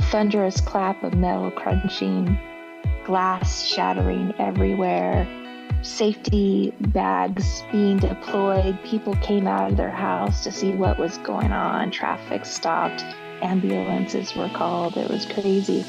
thunderous clap of metal crunching, glass shattering everywhere, safety bags being deployed. People came out of their house to see what was going on. Traffic stopped. Ambulances were called. It was crazy.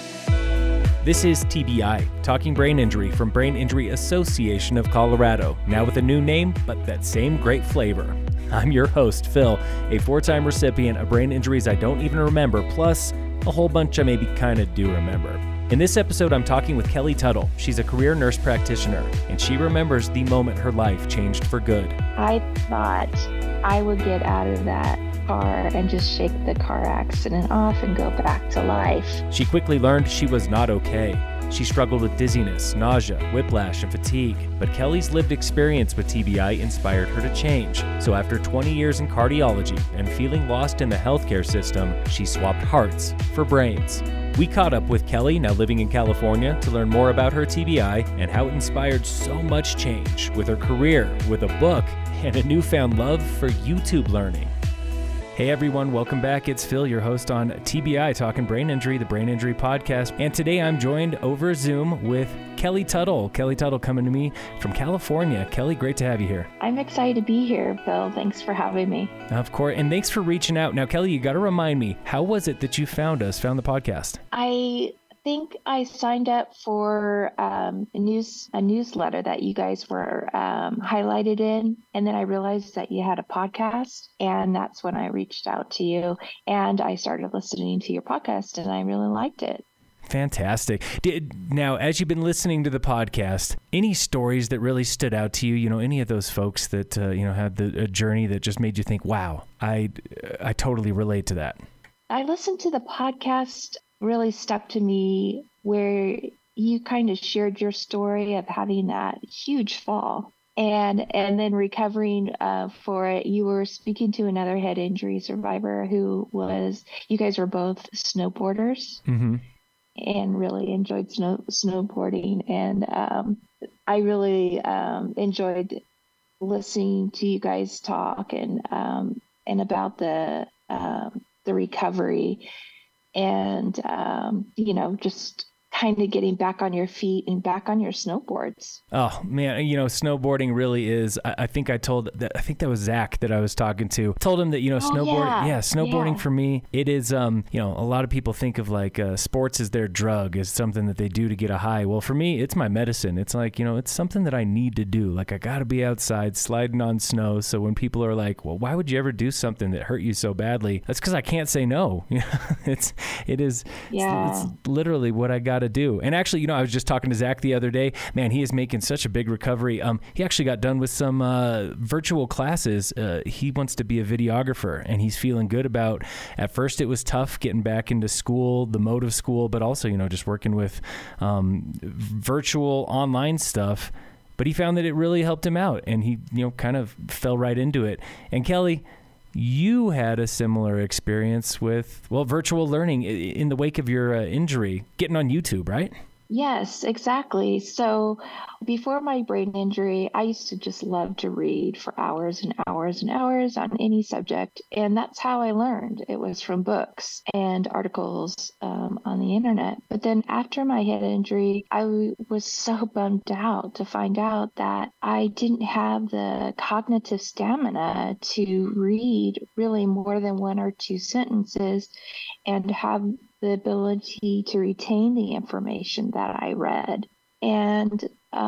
This is TBI, Talking Brain Injury from Brain Injury Association of Colorado, now with a new name, but that same great flavor. I'm your host, Phil, a 4-time recipient of brain injuries I don't even remember, plus a whole bunch I maybe kind of do remember. In this episode, I'm talking with Kelly Tuttle. She's a career nurse practitioner, and she remembers the moment her life changed for good. I thought I would get out of that car and just shake the car accident off and go back to life. She quickly learned she was not okay. She struggled with dizziness, nausea, whiplash, and fatigue. But Kelly's lived experience with TBI inspired her to change. So after 20 years in cardiology and feeling lost in the healthcare system, she swapped hearts for brains. We caught up with Kelly, now living in California, to learn more about her TBI and how it inspired so much change with her career, with a book, and a newfound love for YouTube learning. Hey everyone, welcome back. It's Phil, your host on TBI, Talking Brain Injury, the Brain Injury Podcast. And today I'm joined over Zoom with Kelly Tuttle. Kelly Tuttle coming to me from California. Kelly, great to have you here. I'm excited to be here, Phil. Thanks for having me. Of course, and thanks for reaching out. Now, Kelly, you got to remind me, how was it that you found us, found the podcast? I think I signed up for a newsletter that you guys were highlighted in, and then I realized that you had a podcast, and that's when I reached out to you, and I started listening to your podcast, and I really liked it. Fantastic. Now, as you've been listening to the podcast, any stories that really stood out to you? You know, any of those folks that had a journey that just made you think, "Wow, I totally relate to that." I listened to the podcast. Really stuck to me where you kind of shared your story of having that huge fall and then recovering for it. You were speaking to another head injury survivor you guys were both snowboarders and really enjoyed snowboarding. And I really enjoyed listening to you guys talk and about the recovery. And, just kind of getting back on your feet and back on your snowboards. Oh, man, snowboarding really is, I think that was Zach that I was talking to. I told him that, snowboarding for me, it is, a lot of people think of like sports as their drug, as something that they do to get a high. Well, for me, it's my medicine. It's like, it's something that I need to do. Like I got to be outside sliding on snow. So when people are like, well, why would you ever do something that hurt you so badly? That's because I can't say no. It's literally what I got to do. And actually, I was just talking to Zach the other day. Man, he is making such a big recovery. He actually got done with some virtual classes. He wants to be a videographer, and he's feeling good about, at first it was tough getting back into school, the mode of school, but also, just working with virtual online stuff. But he found that it really helped him out, and he, kind of fell right into it. And Kelly, you had a similar experience with, virtual learning in the wake of your injury, getting on YouTube, right? Yes, exactly. So before my brain injury, I used to just love to read for hours and hours and hours on any subject. And that's how I learned. It was from books and articles on the internet. But then after my head injury, I was so bummed out to find out that I didn't have the cognitive stamina to read really more than 1 or 2 sentences and have the ability to retain the information that I read. And,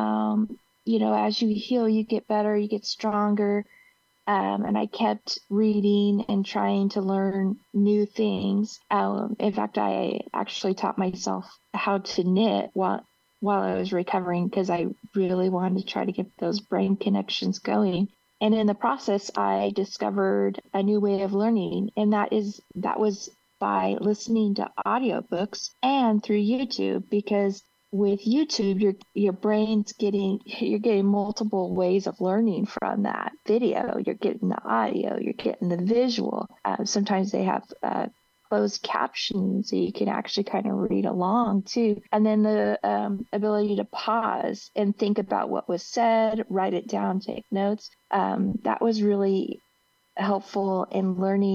as you heal, you get better, you get stronger. And I kept reading and trying to learn new things. In fact, I actually taught myself how to knit while I was recovering because I really wanted to try to get those brain connections going. And in the process, I discovered a new way of learning. And that was by listening to audiobooks and through YouTube, because with YouTube, your brain's you're getting multiple ways of learning from that video. You're getting the audio, you're getting the visual. Sometimes they have closed captions, so you can actually kind of read along too. And then the ability to pause and think about what was said, write it down, take notes. That was really helpful in learning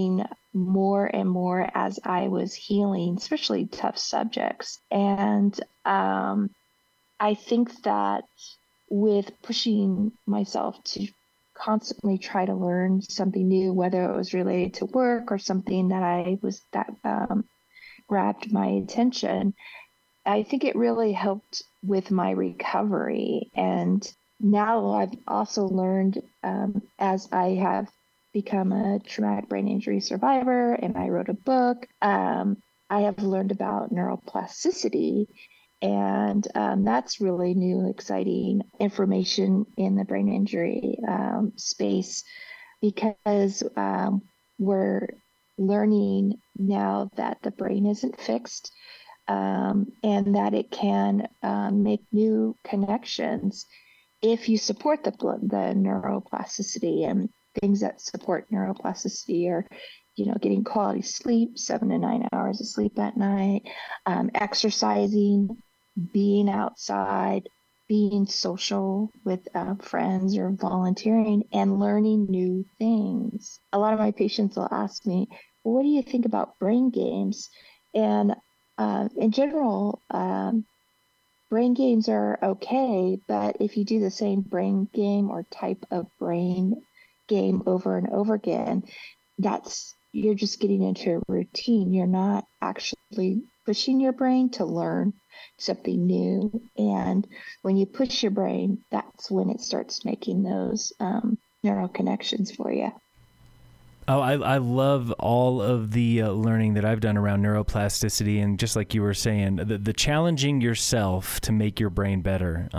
more and more as I was healing, especially tough subjects. And I think that with pushing myself to constantly try to learn something new, whether it was related to work or something that grabbed my attention, I think it really helped with my recovery. And now I've also learned, as I have become a traumatic brain injury survivor and I wrote a book, I have learned about neuroplasticity. And that's really new, exciting information in the brain injury space, because we're learning now that the brain isn't fixed, and that it can make new connections if you support the neuroplasticity. And things that support neuroplasticity are, getting quality sleep, 7 to 9 hours of sleep at night, exercising, being outside, being social with friends or volunteering, and learning new things. A lot of my patients will ask me, well, what do you think about brain games? And in general, brain games are okay, but if you do the same brain game or type of brain game over and over again, you're just getting into a routine. You're not actually pushing your brain to learn something new. And when you push your brain, that's when it starts making those neural connections for you. Oh, I love all of the learning that I've done around neuroplasticity, and just like you were saying, the challenging yourself to make your brain better.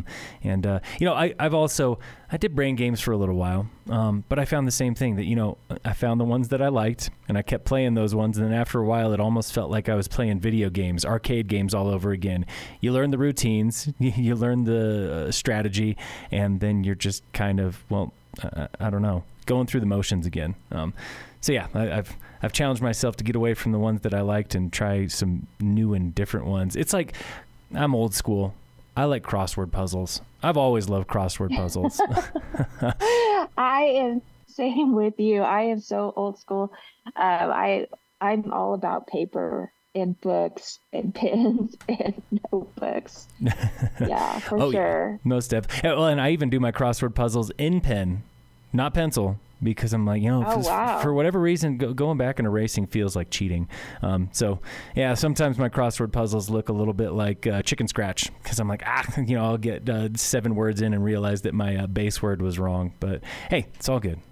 I did brain games for a little while, but I found the same thing, that, I found the ones that I liked, and I kept playing those ones, and then after a while, it almost felt like I was playing video games, arcade games all over again. You learn the routines, you learn the strategy, and then you're just kind of, I don't know, going through the motions again. I've challenged myself to get away from the ones that I liked and try some new and different ones. It's like, I'm old school. I like crossword puzzles. I've always loved crossword puzzles. I am same with you. I am so old school. I'm all about paper and books and pens and notebooks. Yeah, for sure. Yeah. Most definitely. Well, and I even do my crossword puzzles in pen, not pencil, because I'm like, for whatever reason, going back and erasing feels like cheating. Sometimes my crossword puzzles look a little bit like chicken scratch, because I'm like, I'll get 7 words in and realize that my base word was wrong. But hey, it's all good.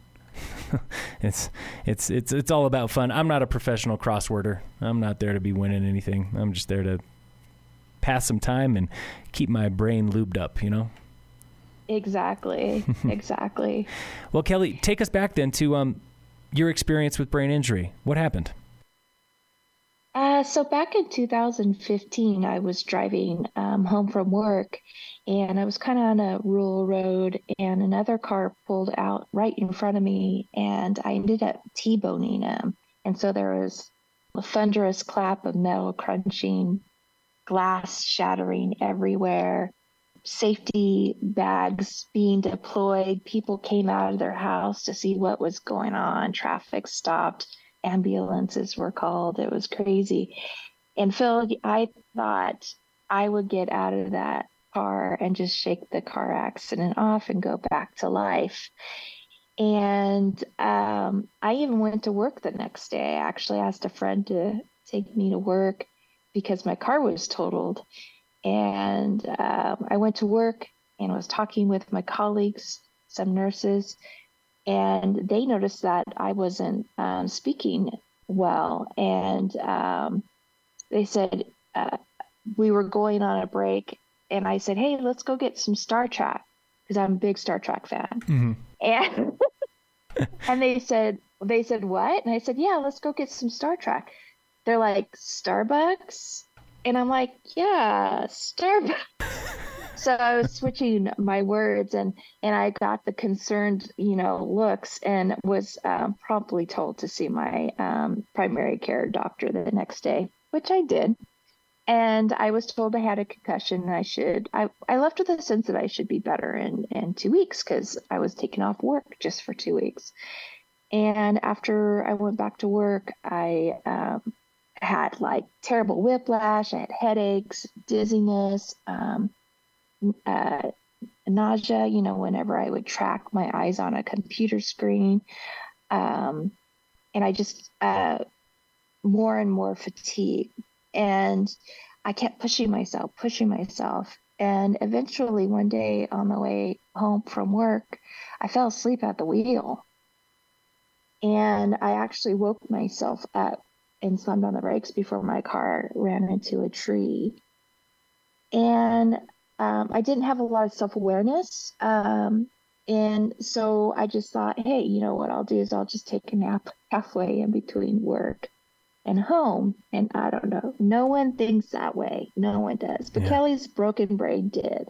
It's all about fun. I'm not a professional crossworder. I'm not there to be winning anything. I'm just there to pass some time and keep my brain lubed up, Exactly. Well, Kelly, take us back then to your experience with brain injury. What happened? So back in 2015, I was driving home from work, and I was kind of on a rural road, and another car pulled out right in front of me, and I ended up T-boning him. And so there was a thunderous clap of metal crunching, glass shattering everywhere, safety bags being deployed. People came out of their house to see what was going on. Traffic stopped. Ambulances were called. It was crazy. And Phil, I thought I would get out of that car and just shake the car accident off and go back to life. And I even went to work the next day. I actually asked a friend to take me to work because my car was totaled. And I went to work and was talking with my colleagues, some nurses, and they noticed that I wasn't speaking well. And they said we were going on a break, and I said, hey, let's go get some Star Trek, because I'm a big Star Trek fan. Mm-hmm. And and they said, what? And I said, yeah, let's go get some Star Trek. They're like, Starbucks? And I'm like, yeah, Starbucks. So I was switching my words, and I got the concerned, looks, and was promptly told to see my primary care doctor the next day, which I did. And I was told I had a concussion, and I left with a sense that I should be better in 2 weeks, because I was taken off work just for 2 weeks. And after I went back to work, I had like terrible whiplash. I had headaches, dizziness, nausea, whenever I would track my eyes on a computer screen. And I just, more and more fatigue. And I kept pushing myself. And eventually one day on the way home from work, I fell asleep at the wheel. And I actually woke myself up and slammed on the brakes before my car ran into a tree. And I didn't have a lot of self-awareness. And so I just thought, hey, you know what I'll do is I'll just take a nap halfway in between work and home. And I don't know, no one thinks that way. No one does. But Kelly's broken brain did.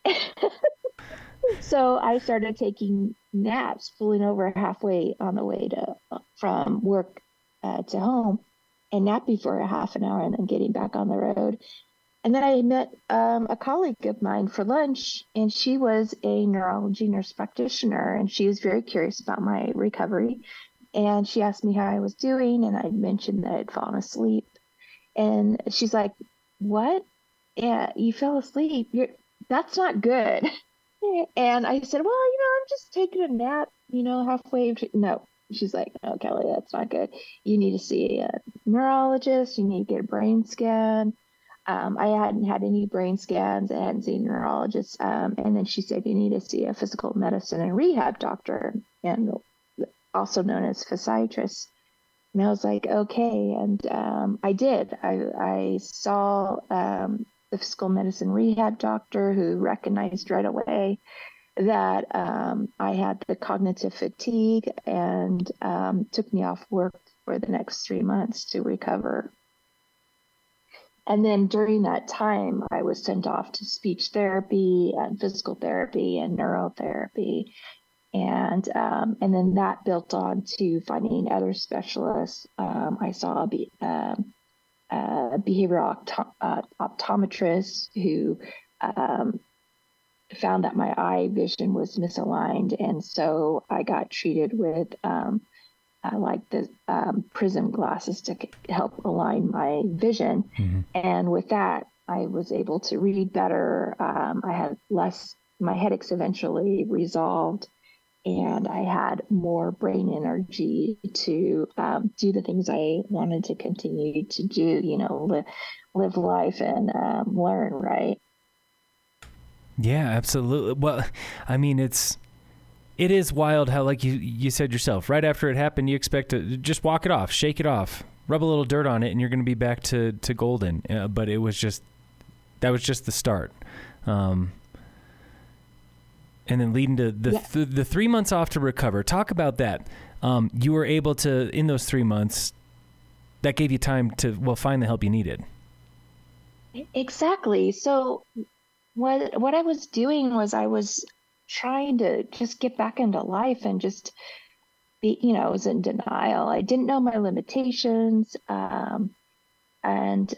So I started taking naps, pulling over halfway on the way from work to home, and napping for a half an hour and then getting back on the road. And then I met a colleague of mine for lunch, and she was a neurology nurse practitioner, and she was very curious about my recovery. And she asked me how I was doing, and I mentioned that I'd fallen asleep. And she's like, "What? Yeah, you fell asleep. That's not good." And I said, "Well, I'm just taking a nap, halfway." No. She's like, "No, Kelly, that's not good. You need to see a neurologist. You need to get a brain scan." I hadn't had any brain scans. I hadn't seen a neurologist. And then she said, "You need to see a physical medicine and rehab doctor, and also known as physiatrist." And I was like, okay. And I did. I saw the physical medicine rehab doctor, who recognized right away that I had the cognitive fatigue, and took me off work for the next 3 months to recover. And then during that time, I was sent off to speech therapy and physical therapy and neurotherapy. And then that built on to finding other specialists. I saw a behavioral optometrist who found that my eye vision was misaligned. And so I got treated with like the prism glasses to help align my vision. Mm-hmm. And with that, I was able to read better. I had my headaches eventually resolved, and I had more brain energy to do the things I wanted to continue to do, live life and learn, right? Yeah, absolutely. Well, I mean, it is wild how, like you said yourself, right after it happened, you expect to just walk it off, shake it off, rub a little dirt on it, and you're going to be back to golden. But that was just the start. And then leading to the 3 months off to recover. Talk about that. You were able to, in those 3 months, that gave you time to, find the help you needed. Exactly. So what I was doing was I was trying to just get back into life and just be, I was in denial. I didn't know my limitations, and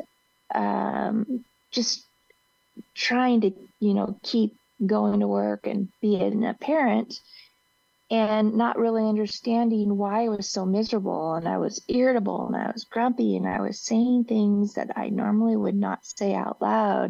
just trying to, keep going to work and being a parent, and not really understanding why I was so miserable, and I was irritable, and I was grumpy, and I was saying things that I normally would not say out loud.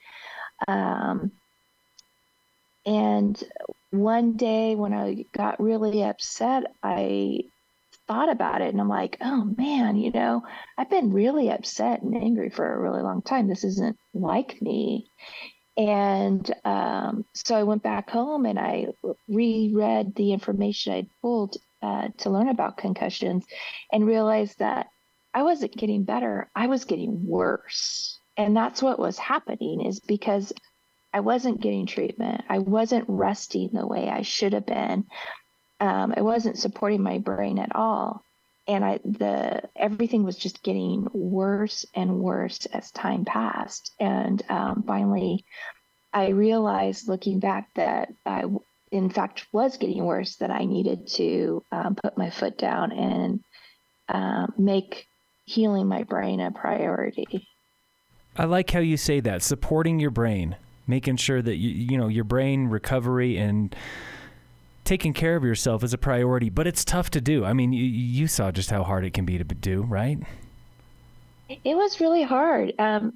And one day when I got really upset, I thought about it, and I'm like, oh man, I've been really upset and angry for a really long time. This isn't like me. And so I went back home and I reread the information I'd pulled to learn about concussions, and realized that I wasn't getting better. I was getting worse. And that's what was happening, is because I wasn't getting treatment. I wasn't resting the way I should have been. I wasn't supporting my brain at all. And everything was just getting worse and worse as time passed. And finally, I realized, looking back, that I, in fact, was getting worse, that I needed to put my foot down and make healing my brain a priority. I like how you say that, supporting your brain, making sure that your brain recovery and taking care of yourself is a priority, but it's tough to do. I mean, you saw just how hard it can be to do, right? It was really hard.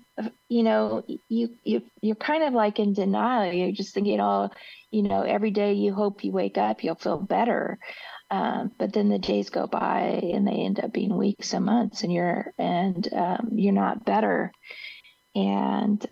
You're kind of like in denial. You're just thinking, oh, every day you hope you wake up, you'll feel better. But then the days go by and they end up being weeks and months, and you're not better. And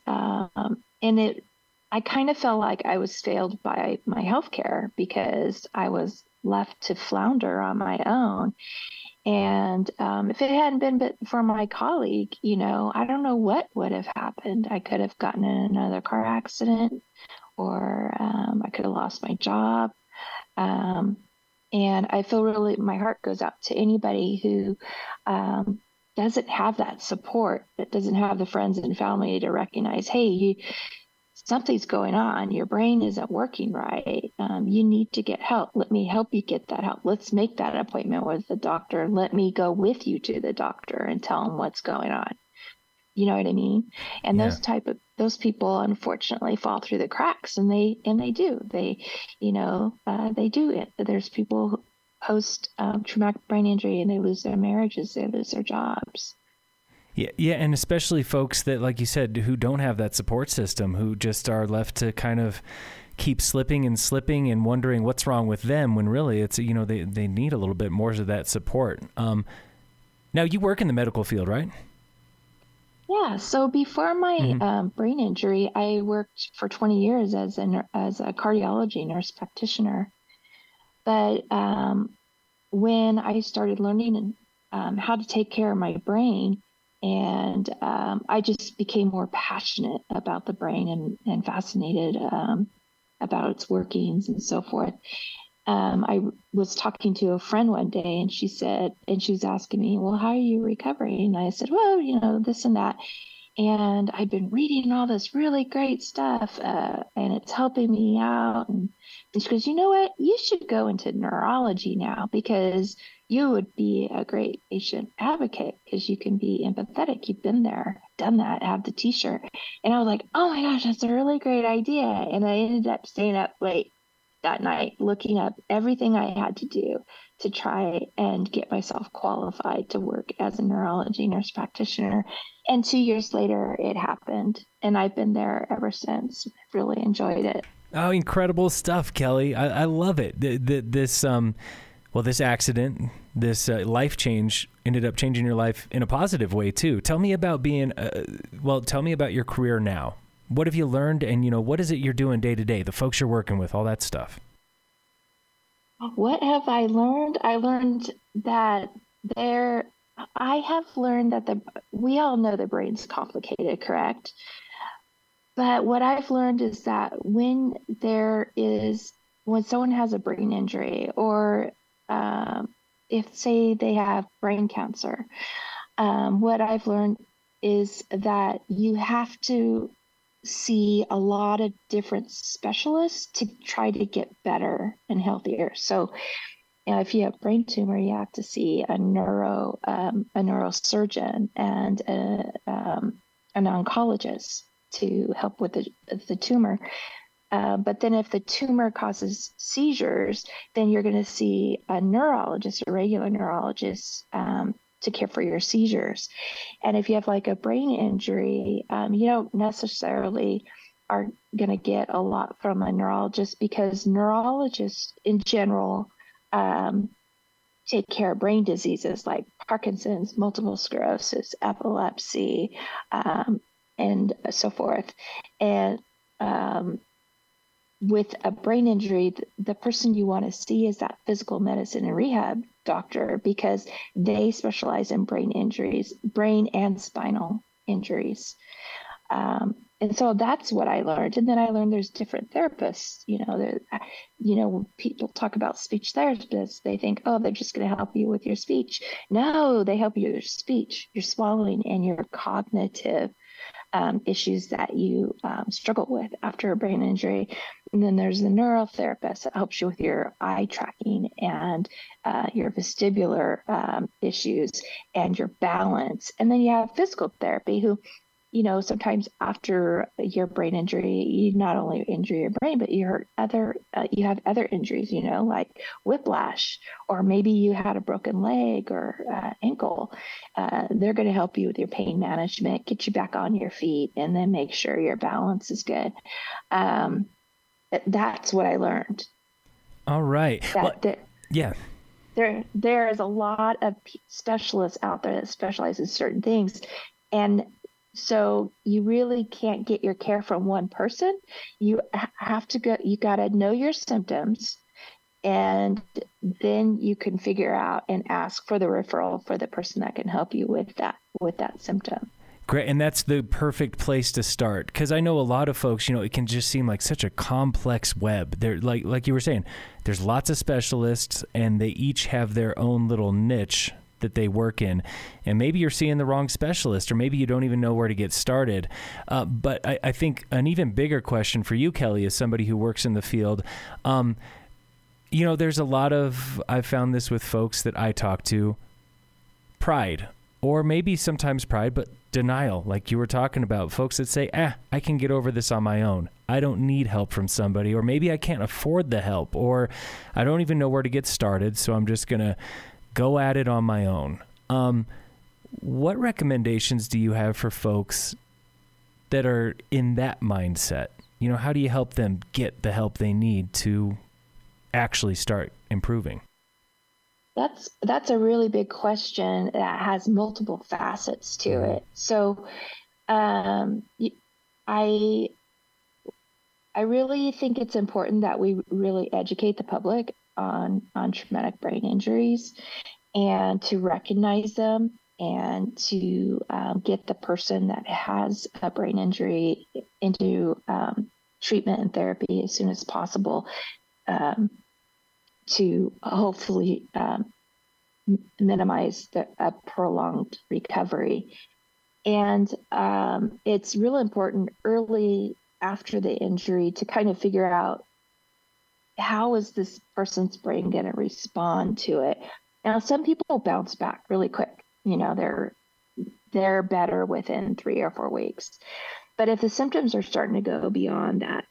I kind of felt like I was failed by my healthcare because I was left to flounder on my own. And if it hadn't been for my colleague, I don't know what would have happened. I could have gotten in another car accident, or I could have lost my job. And I feel really, my heart goes out to anybody who doesn't have that support, that doesn't have the friends and family to recognize, hey, something's going on. Your brain isn't working right. You need to get help. Let me help you get that help. Let's make that appointment with the doctor. Let me go with you to the doctor and tell them what's going on. You know what I mean? And Yeah. those people unfortunately fall through the cracks, and they do. They do it. There's people who post traumatic brain injury, and they lose their marriages, they lose their jobs. Yeah, and especially folks that, like you said, who don't have that support system, who just are left to kind of keep slipping and wondering what's wrong with them, when really it's, they need a little bit more of that support. Now, you work in the medical field, right? Yeah. So before my brain injury, I worked for 20 years as a cardiology nurse practitioner. But when I started learning how to take care of my brain, and I just became more passionate about the brain and fascinated about its workings and so forth. I was talking to a friend one day, and she was asking me, well, how are you recovering? And I said, well, this and that. And I've been reading all this really great stuff, and it's helping me out. And she goes, you know what? You should go into neurology now, because you would be a great patient advocate, because you can be empathetic. You've been there, done that, have the t-shirt. And I was like, oh my gosh, that's a really great idea. And I ended up staying up late that night, looking up everything I had to do to try and get myself qualified to work as a neurology nurse practitioner. And 2 years later, it happened. And I've been there ever since. I've really enjoyed it. Oh, incredible stuff, Kelly. I love it. This accident, this life change ended up changing your life in a positive way too. Tell me about tell me about your career now. What have you learned, and what is it you're doing day to day, the folks you're working with, all that stuff? What have I learned? I learned that we all know the brain's complicated, correct? But what I've learned is that when someone has a brain injury, or if, say, they have brain cancer, what I've learned is that you have to see a lot of different specialists to try to get better and healthier. So if you have brain tumor, you have to see a neurosurgeon and an oncologist to help with the tumor. But then if the tumor causes seizures, then you're going to see a neurologist, a regular neurologist, to care for your seizures. And if you have like a brain injury, you don't necessarily are going to get a lot from a neurologist, because neurologists in general take care of brain diseases like Parkinson's, multiple sclerosis, epilepsy, and so forth. And with a brain injury, the person you want to see is that physical medicine and rehab doctor, because they specialize in brain injuries, brain and spinal injuries. And so that's what I learned. And then I learned there's different therapists. When people talk about speech therapists, they think, oh, they're just going to help you with your speech. No, they help you with your speech, your swallowing, and your cognitive issues that you struggle with after a brain injury. And then there's the neurotherapist that helps you with your eye tracking and your vestibular issues and your balance. And then you have physical therapy, who sometimes after your brain injury, you not only injure your brain, but you have other injuries, like whiplash, or maybe you had a broken leg or ankle. They're going to help you with your pain management, get you back on your feet, and then make sure your balance is good. That's what I learned. All right. Yeah. There is a lot of specialists out there that specialize in certain things. And so you really can't get your care from one person. You got to know your symptoms, and then you can figure out and ask for the referral for the person that can help you with that symptom. Great. And that's the perfect place to start, because I know a lot of folks, it can just seem like such a complex web. They're like you were saying, there's lots of specialists and they each have their own little niche that they work in. And maybe you're seeing the wrong specialist, or maybe you don't even know where to get started. But I think an even bigger question for you, Kelly, as somebody who works in the field, there's a lot of, I've found this with folks that I talk to, pride, or maybe sometimes pride, but denial, like you were talking about, folks that say, I can get over this on my own. I don't need help from somebody, or maybe I can't afford the help, or I don't even know where to get started, so I'm just going to go at it on my own. What recommendations do you have for folks that are in that mindset? How do you help them get the help they need to actually start improving? That's a really big question that has multiple facets to it. So I really think it's important that we really educate the public on traumatic brain injuries, and to recognize them, and to get the person that has a brain injury into treatment and therapy as soon as possible, to hopefully minimize a prolonged recovery. And it's really important early after the injury to kind of figure out, how is this person's brain going to respond to it? Now, some people bounce back really quick. They're better within 3 or 4 weeks. But if the symptoms are starting to go beyond the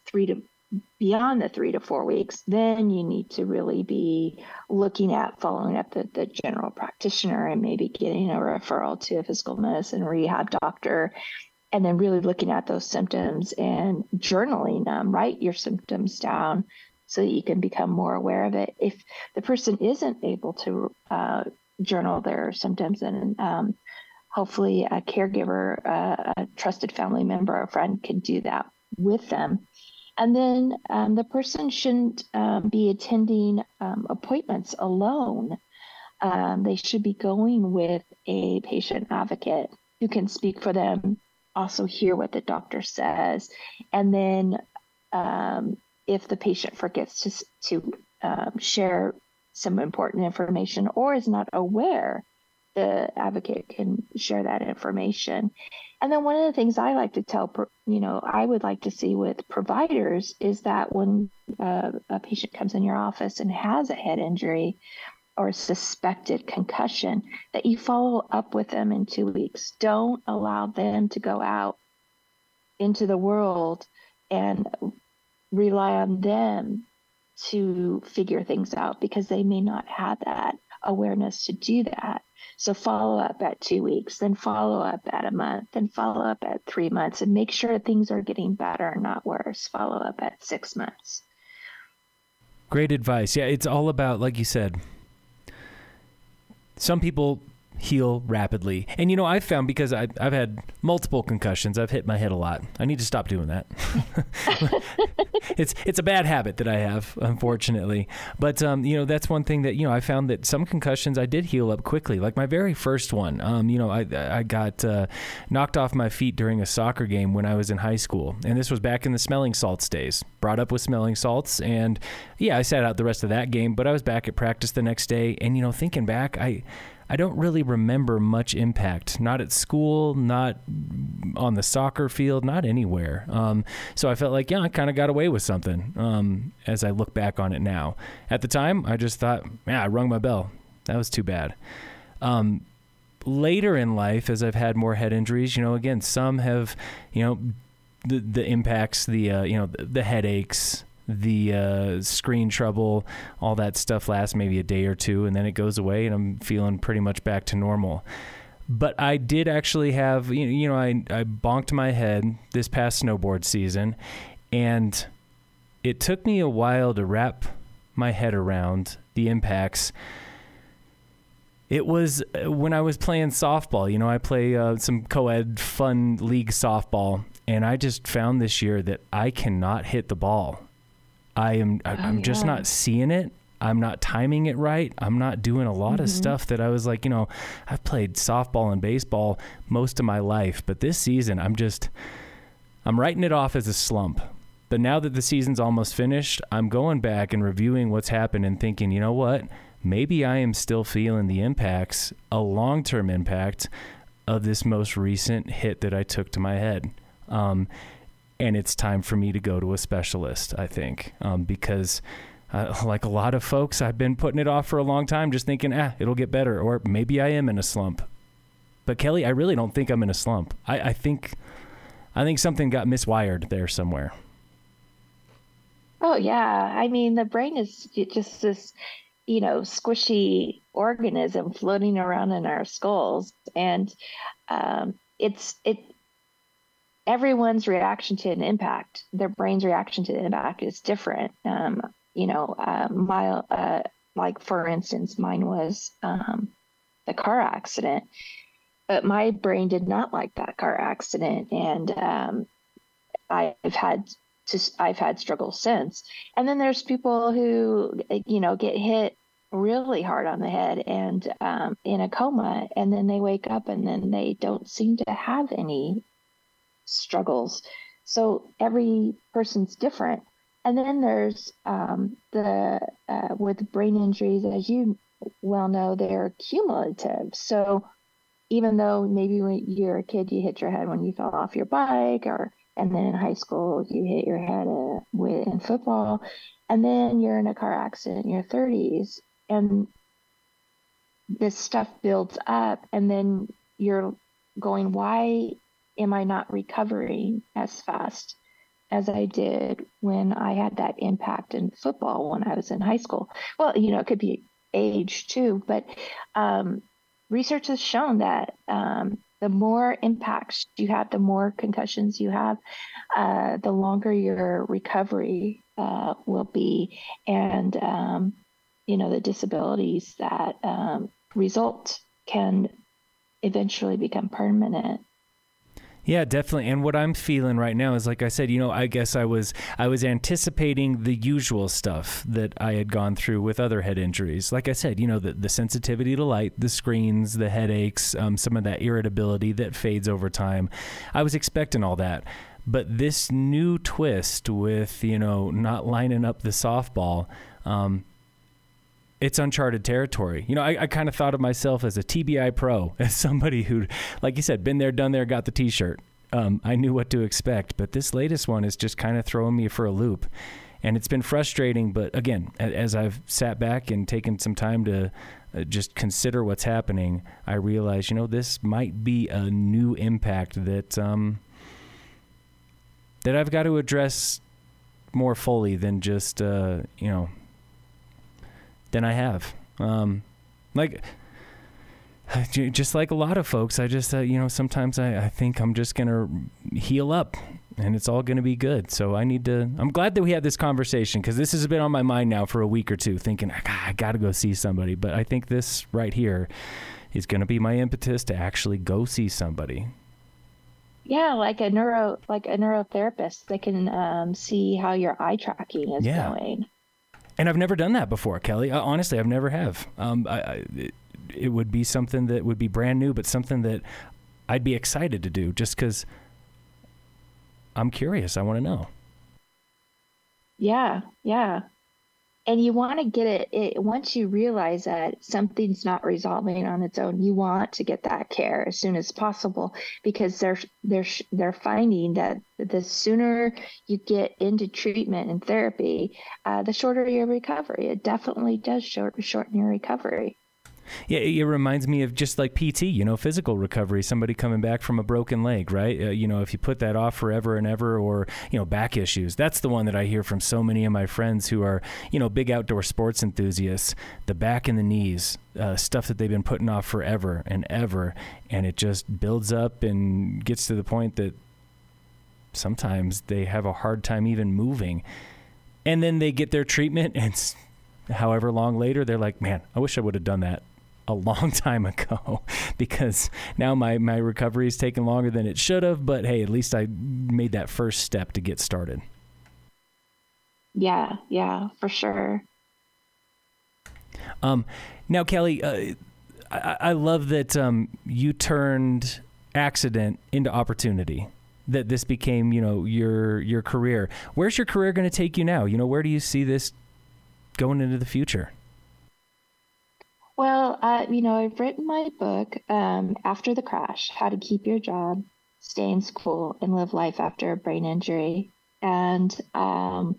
3 to 4 weeks, then you need to really be looking at following up the general practitioner, and maybe getting a referral to a physical medicine rehab doctor, and then really looking at those symptoms and journaling them. Write your symptoms down so that you can become more aware of it. If the person isn't able to journal their symptoms, then hopefully a caregiver, a trusted family member, or a friend can do that with them. And then the person shouldn't be attending appointments alone. They should be going with a patient advocate who can speak for them, also hear what the doctor says. And then if the patient forgets to share some important information, or is not aware, the advocate can share that information. And then one of the things I like to tell, I would like to see with providers, is that when a patient comes in your office and has a head injury or suspected concussion, that you follow up with them in 2 weeks. Don't allow them to go out into the world and rely on them to figure things out, because they may not have that awareness to do that. So follow up at 2 weeks, then follow up at a month, then follow up at 3 months, and make sure things are getting better, not worse. Follow up at 6 months. Great advice. Yeah, it's all about, like you said, some people heal rapidly. And, I've found, because I've had multiple concussions, I've hit my head a lot. I need to stop doing that. It's a bad habit that I have, unfortunately. But, that's one thing that, I found that some concussions I did heal up quickly. Like my very first one, I got knocked off my feet during a soccer game when I was in high school. And this was back in the smelling salts days. Brought up with smelling salts. And, I sat out the rest of that game, but I was back at practice the next day. And, thinking back, I don't really remember much impact, not at school, not on the soccer field, not anywhere. So I felt like, I kind of got away with something as I look back on it now. At the time, I just thought, I rung my bell. That was too bad. later in life, as I've had more head injuries, again, some have, the impacts, the headaches, the screen trouble, all that stuff lasts maybe a day or two, and then it goes away, and I'm feeling pretty much back to normal. But I did actually have, I bonked my head this past snowboard season, and it took me a while to wrap my head around the impacts. It was when I was playing softball. I play some co-ed fun league softball, and I just found this year that I cannot hit the ball. I'm just not seeing it. I'm not timing it right. I'm not doing a lot of stuff that I was like, I've played softball and baseball most of my life, but this season I'm writing it off as a slump. But now that the season's almost finished, I'm going back and reviewing what's happened and thinking, you know what? Maybe I am still feeling the impacts, a long-term impact of this most recent hit that I took to my head. And it's time for me to go to a specialist, I think, because like a lot of folks, I've been putting it off for a long time, just thinking, it'll get better, or maybe I am in a slump. But Kelly, I really don't think I'm in a slump. I think something got miswired there somewhere. Oh, yeah. I mean, the brain is just this, squishy organism floating around in our skulls. And everyone's reaction to an impact, their brain's reaction to the impact is different. Like for instance, mine was the car accident, but my brain did not like that car accident. And I've had struggles since. And then there's people who, get hit really hard on the head and in a coma, and then they wake up and then they don't seem to have any struggles. So every person's different. And then there's with brain injuries, as you well know, they're cumulative. So even though maybe when you're a kid, you hit your head when you fell off your bike, and then in high school, you hit your head in football, and then you're in a car accident in your 30s, and this stuff builds up, and then you're going, why am I not recovering as fast as I did when I had that impact in football when I was in high school? Well, it could be age too, but research has shown that the more impacts you have, the more concussions you have, the longer your recovery will be, and the disabilities that result can eventually become permanent. Yeah, definitely. And what I'm feeling right now is, like I said, I guess I was anticipating the usual stuff that I had gone through with other head injuries. Like I said, the sensitivity to light, the screens, the headaches, some of that irritability that fades over time. I was expecting all that. But this new twist with, not lining up the softball, it's uncharted territory. I kind of thought of myself as a TBI pro, as somebody who, like you said, been there, done there, got the T-shirt. I knew what to expect, but this latest one is just kind of throwing me for a loop. And it's been frustrating, but again, as I've sat back and taken some time to just consider what's happening, I realize, this might be a new impact that I've got to address more fully than just, than I have. Just like a lot of folks, I just, sometimes I think I'm just going to heal up and it's all going to be good. So I'm glad that we had this conversation, because this has been on my mind now for a week or two, thinking, I got to go see somebody. But I think this right here is going to be my impetus to actually go see somebody. Yeah, like a neurotherapist. They can see how your eye tracking is going. And I've never done that before, Kelly. Honestly, I've never have. It would be something that would be brand new, but something that I'd be excited to do just because I'm curious. I want to know. Yeah. And you want to get it once you realize that something's not resolving on its own. You want to get that care as soon as possible, because they're finding that the sooner you get into treatment and therapy, the shorter your recovery. It definitely does shorten your recovery. Yeah, it reminds me of just like PT, you know, physical recovery, somebody coming back from a broken leg, right? You know, if you put that off forever and ever, or, you know, back issues, that's the one that I hear from so many of my friends who are, you know, big outdoor sports enthusiasts, the back and the knees, stuff that they've been putting off forever and ever. And it just builds up and gets to the point that sometimes they have a hard time even moving. And then they get their treatment, and however long later, they're like, man, I wish I would have done that a long time ago, because now my recovery is taking longer than it should have. But hey, at least I made that first step to get started. Yeah, for sure. Now, Kelly, I love that you turned accident into opportunity, that this became, you know, your career. Where's your career going to take you now? You know, where do you see this going into the future? Well, you know, I've written my book, After the Crash, How to Keep Your Job, Stay in School, and Live Life After a Brain Injury. And I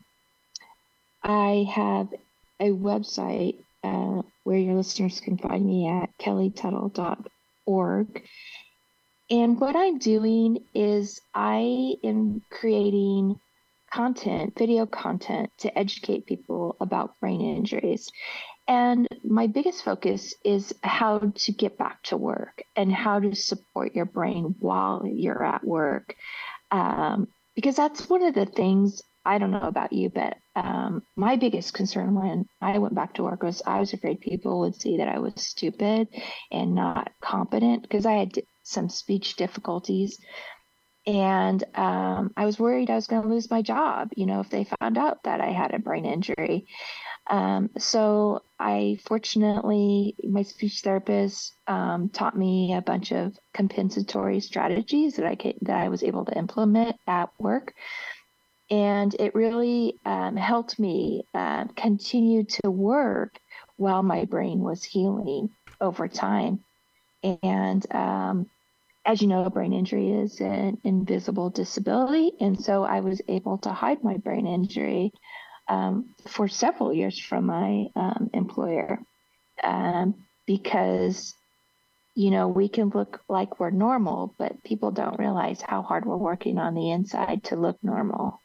have a website where your listeners can find me at kellytuttle.org. And what I'm doing is I am creating content, video content, to educate people about brain injuries. And my biggest focus is how to get back to work and how to support your brain while you're at work. Because that's one of the things, I don't know about you, but my biggest concern when I went back to work was I was afraid people would see that I was stupid and not competent, because I had some speech difficulties. And I was worried I was going to lose my job, you know, if they found out that I had a brain injury. So fortunately, my speech therapist taught me a bunch of compensatory strategies that I was able to implement at work. And it really helped me continue to work while my brain was healing over time. And as you know, a brain injury is an invisible disability. And so I was able to hide my brain injury for several years from my employer, because, you know, we can look like we're normal, but people don't realize how hard we're working on the inside to look normal.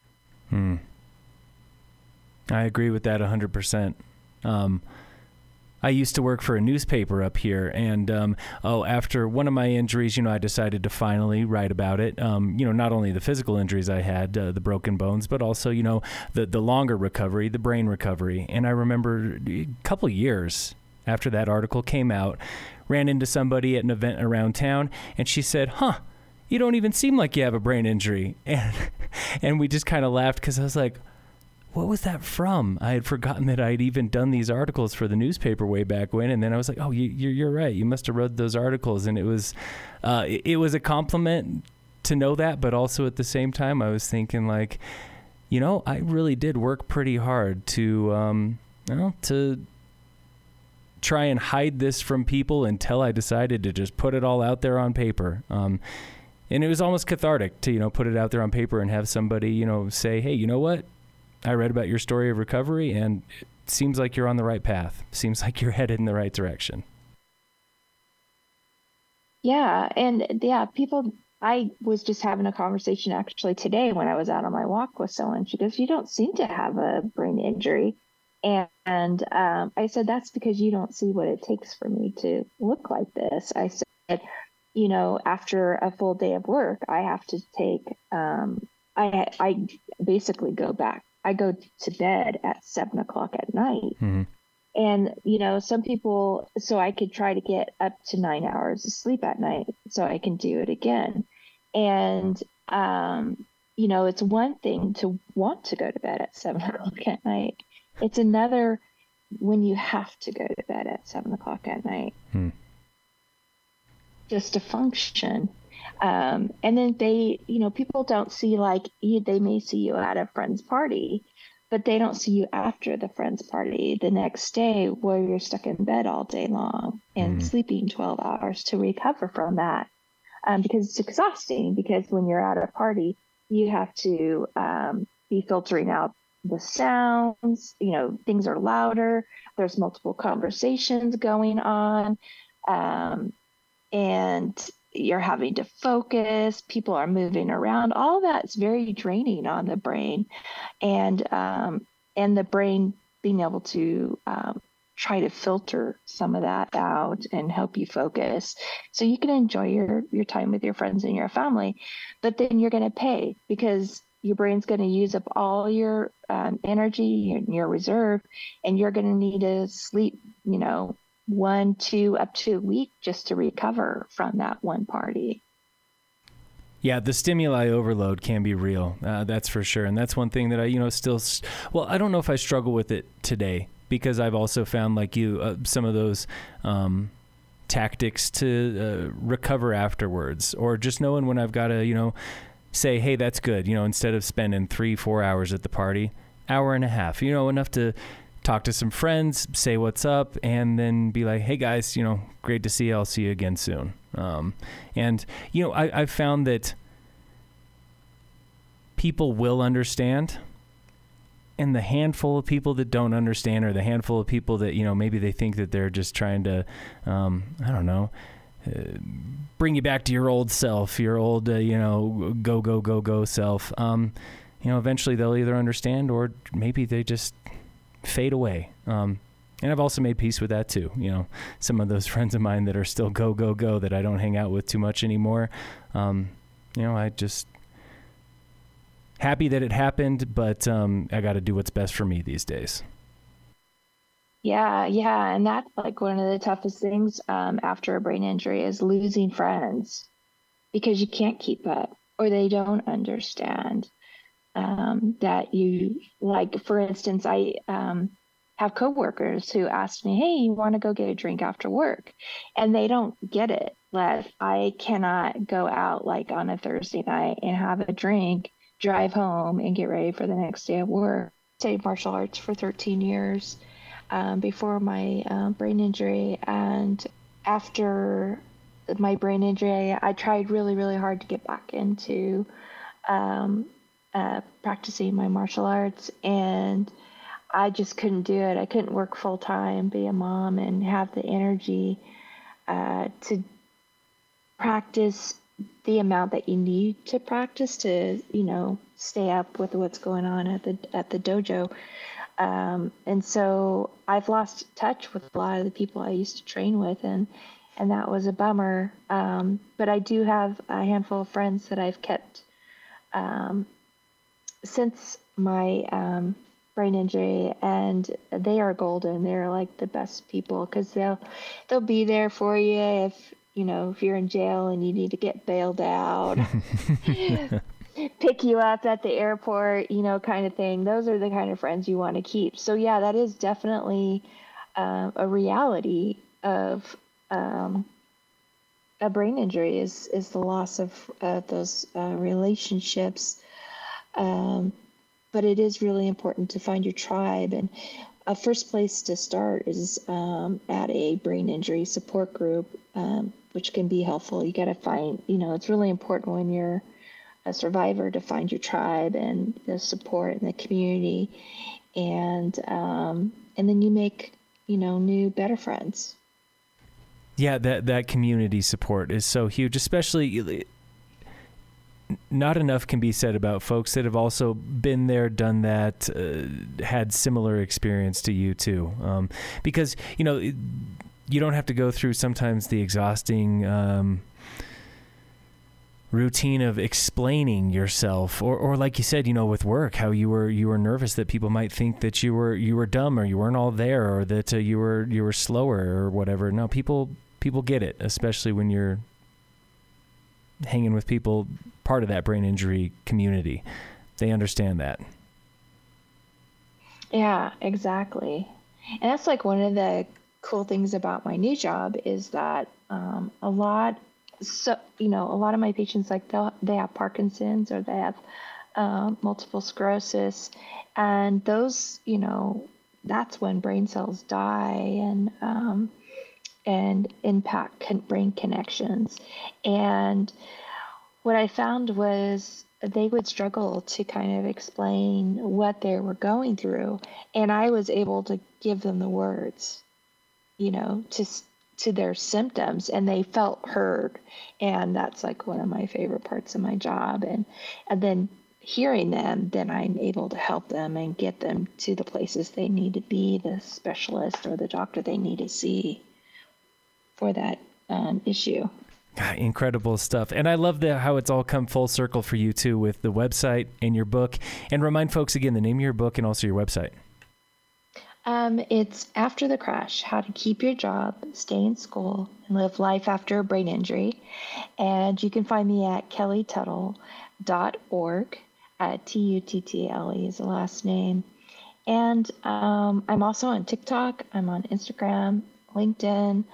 I agree with that 100%. I used to work for a newspaper up here, and after one of my injuries, you know, I decided to finally write about it. You know, not only the physical injuries I had, the broken bones, but also, you know, the longer recovery, the brain recovery. And I remember a couple years after that article came out, ran into somebody at an event around town, and she said, you don't even seem like you have a brain injury. And we just kind of laughed, because I was like, what was that from? I had forgotten that I'd even done these articles for the newspaper way back when. And then I was like, oh, you're right. You must have read those articles. And it was a compliment to know that. But also at the same time, I was thinking, like, you know, I really did work pretty hard to try and hide this from people until I decided to just put it all out there on paper. And it was almost cathartic to, you know, put it out there on paper and have somebody, you know, say, hey, you know what? I read about your story of recovery, and it seems like you're on the right path. Seems like you're headed in the right direction. Yeah. And I was just having a conversation actually today when I was out on my walk with someone. She goes, you don't seem to have a brain injury. And I said, that's because you don't see what it takes for me to look like this. I said, you know, after a full day of work, I have to take, I basically go back. I go to bed at 7:00 at night. Mm-hmm. And, you know, some people, so I could try to get up to 9 hours of sleep at night so I can do it again. And, you know, it's one thing to want to go to bed at 7:00 at night. It's another when you have to go to bed at 7:00 at night just to function. And then people don't see, like, they may see you at a friend's party, but they don't see you after the friend's party the next day, where you're stuck in bed all day long and sleeping 12 hours to recover from that. Because it's exhausting, because when you're at a party, you have to be filtering out the sounds, things are louder. There's multiple conversations going on. And you're having to focus. People are moving around. All that's very draining on the brain. And the brain being able to try to filter some of that out and help you focus so you can enjoy your time with your friends and your family. But then you're going to pay because your brain's going to use up all your energy and your reserve, and you're going to need to sleep, 1, 2, up to a week just to recover from that one party. Yeah, the stimuli overload can be real. That's for sure. And that's one thing that I, I don't know if I struggle with it today, because I've also found, like you, some of those tactics to recover afterwards, or just knowing when I've got to, say, hey, that's good. Instead of spending 3-4 hours at the party, hour and a half, enough to talk to some friends, say what's up, and then be like, hey guys, great to see you. I'll see you again soon. I've found that people will understand, and the handful of people that don't understand, or the handful of people that, maybe they think that they're just trying to, bring you back to your old self, your old, go self. Eventually they'll either understand, or maybe they just fade away. And I've also made peace with that too. Some of those friends of mine that are still go that I don't hang out with too much anymore. I just happy that it happened, but I got to do what's best for me these days. Yeah. And that's like one of the toughest things after a brain injury is losing friends, because you can't keep up, or they don't understand that you, like, for instance, I have coworkers who ask me, hey, you want to go get a drink after work? And they don't get it. That I cannot go out like on a Thursday night and have a drink, drive home, and get ready for the next day of work. I studied martial arts for 13 years before my brain injury. And after my brain injury, I tried really, really hard to get back into practicing my martial arts, and I just couldn't do it. I couldn't work full time, be a mom, and have the energy to practice the amount that you need to practice to, stay up with what's going on at the dojo. And so I've lost touch with a lot of the people I used to train with, and that was a bummer. But I do have a handful of friends that I've kept since my brain injury, and they are golden. They're like the best people, because they'll be there for you if you're in jail and you need to get bailed out, pick you up at the airport, kind of thing. Those are the kind of friends you want to keep. So yeah, that is definitely a reality of a brain injury is the loss of those relationships. But it is really important to find your tribe, and a first place to start is at a brain injury support group, which can be helpful. You got to find, it's really important when you're a survivor to find your tribe and the support and the community, and then you make, new, better friends. Yeah, that community support is so huge, especially. Not enough can be said about folks that have also been there, done that, had similar experience to you too. Because, you don't have to go through sometimes the exhausting routine of explaining yourself, or like you said, with work, how you were nervous that people might think that you were dumb, or you weren't all there, or that you were slower or whatever. No, people get it, especially when you're hanging with people part of that brain injury community. They understand that. Yeah, exactly. And that's like one of the cool things about my new job is that a lot of my patients, like they have Parkinson's, or they have multiple sclerosis, and those, that's when brain cells die and impact brain connections. And what I found was they would struggle to kind of explain what they were going through, and I was able to give them the words, to their symptoms, and they felt heard. And that's like one of my favorite parts of my job. And then hearing them, then I'm able to help them and get them to the places they need to be, the specialist or the doctor they need to see for that issue. Incredible stuff. And I love how it's all come full circle for you too, with the website and your book. And remind folks again the name of your book and also your website. It's After the Crash: How to Keep Your Job, Stay in School, and Live Life After a Brain Injury. And you can find me at kellituttle.org. Tuttle is the last name. And I'm also on TikTok. I'm on Instagram, LinkedIn,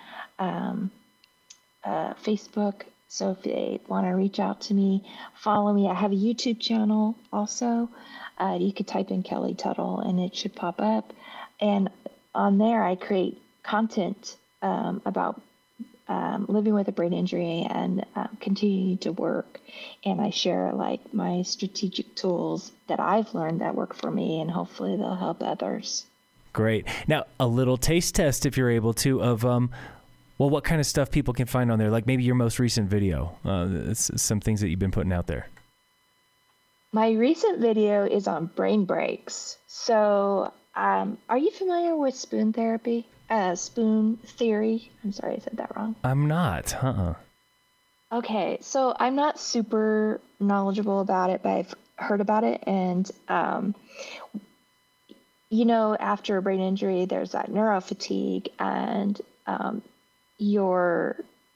Facebook. So if they want to reach out to me, follow me. I have a YouTube channel also. You could type in Kelly Tuttle and it should pop up. And on there, I create content about living with a brain injury and continuing to work. And I share like my strategic tools that I've learned that work for me, and hopefully they'll help others. Great. Now, a little taste test, if you're able to, of what kind of stuff people can find on there, like maybe your most recent video, some things that you've been putting out there. My recent video is on brain breaks. So are you familiar with spoon therapy? Spoon theory? I'm sorry, I said that wrong. I'm not. Okay, so I'm not super knowledgeable about it, but I've heard about it. And, after a brain injury, there's that neurofatigue, and your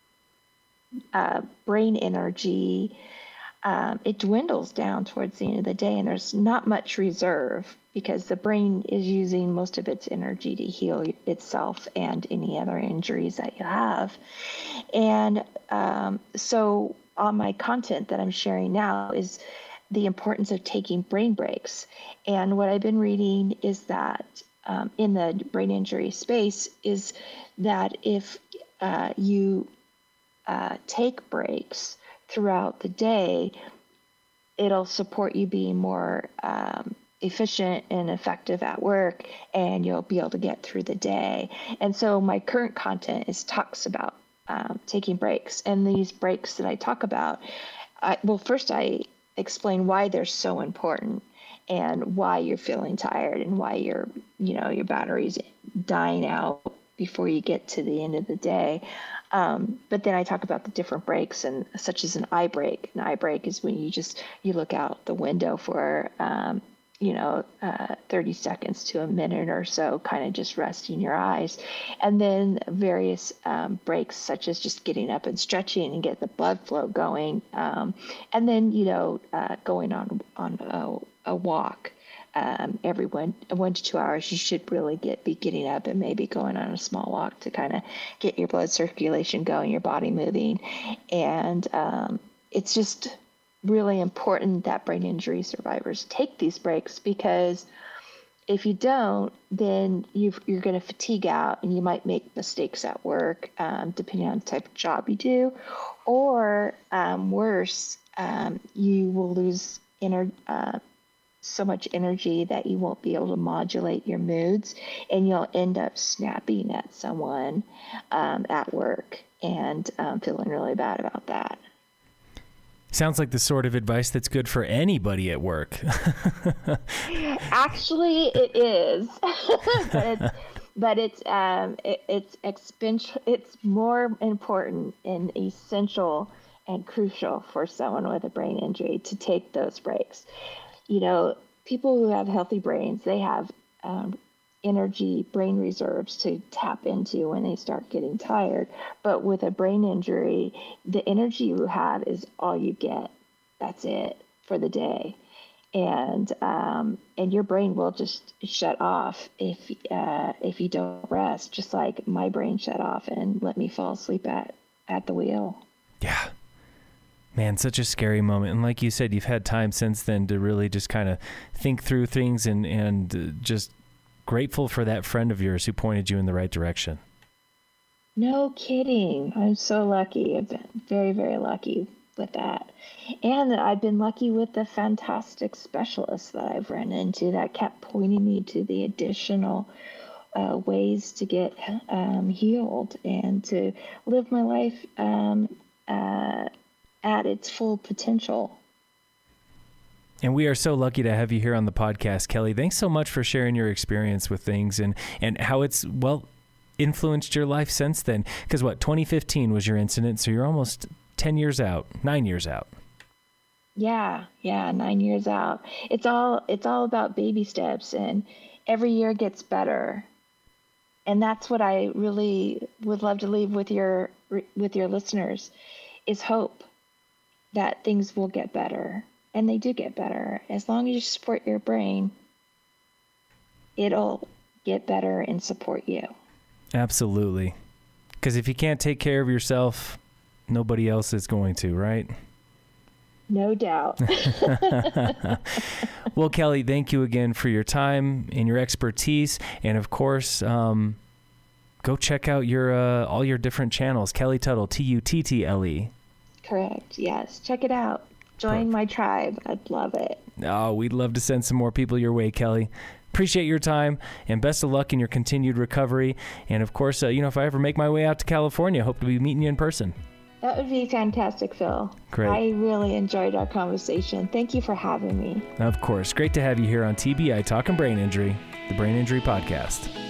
brain energy, it dwindles down towards the end of the day, and there's not much reserve because the brain is using most of its energy to heal itself and any other injuries that you have. And so on my content that I'm sharing now is the importance of taking brain breaks. And what I've been reading is that in the brain injury space is that if you take breaks throughout the day, it'll support you being more efficient and effective at work, and you'll be able to get through the day. And so my current content talks about taking breaks. And these breaks that I talk about, first I explain why they're so important and why you're feeling tired and why your battery's dying out before you get to the end of the day. But then I talk about the different breaks, and such as an eye break. An eye break is when you look out the window for 30 seconds to a minute or so, kind of just resting your eyes. And then various breaks, such as just getting up and stretching and get the blood flow going. And then, going on a walk. Every 1 to 2 hours, you should really be getting up and maybe going on a small walk to kind of get your blood circulation going, your body moving. And it's just really important that brain injury survivors take these breaks, because if you don't, then you're going to fatigue out and you might make mistakes at work, depending on the type of job you do, or worse, you will lose so much energy that you won't be able to modulate your moods, and you'll end up snapping at someone at work and feeling really bad about that. Sounds like the sort of advice that's good for anybody at work. Actually, it is, but it's more important and essential and crucial for someone with a brain injury to take those breaks. People who have healthy brains, they have energy, brain reserves to tap into when they start getting tired. But with a brain injury, the energy you have is all you get. That's it for the day. And your brain will just shut off if you don't rest, just like my brain shut off and let me fall asleep at the wheel. Yeah. Man, such a scary moment. And like you said, you've had time since then to really just kind of think through things and just grateful for that friend of yours who pointed you in the right direction. No kidding. I'm so lucky. I've been very, very lucky with that. And I've been lucky with the fantastic specialists that I've run into that kept pointing me to the additional ways to get healed and to live my life at its full potential. And we are so lucky to have you here on the podcast, Kelly. Thanks so much for sharing your experience with things and how it's, influenced your life since then. Because 2015 was your incident, so you're almost 9 years out. Yeah, 9 years out. It's all about baby steps, and every year gets better. And that's what I really would love to leave with your listeners, is hope that things will get better. And they do get better. As long as you support your brain, it'll get better and support you. Absolutely. Because if you can't take care of yourself, nobody else is going to, right? No doubt. Well, Kelly, thank you again for your time and your expertise. And of course, go check out your all your different channels. Kelly Tuttle, Tuttle. Correct. Yes. Check it out. Join my tribe. I'd love it. Oh, we'd love to send some more people your way, Kelly. Appreciate your time, and best of luck in your continued recovery. And of course, if I ever make my way out to California, hope to be meeting you in person. That would be fantastic, Phil. Great. I really enjoyed our conversation. Thank you for having me. Of course. Great to have you here on TBI Talking Brain Injury, the Brain Injury Podcast.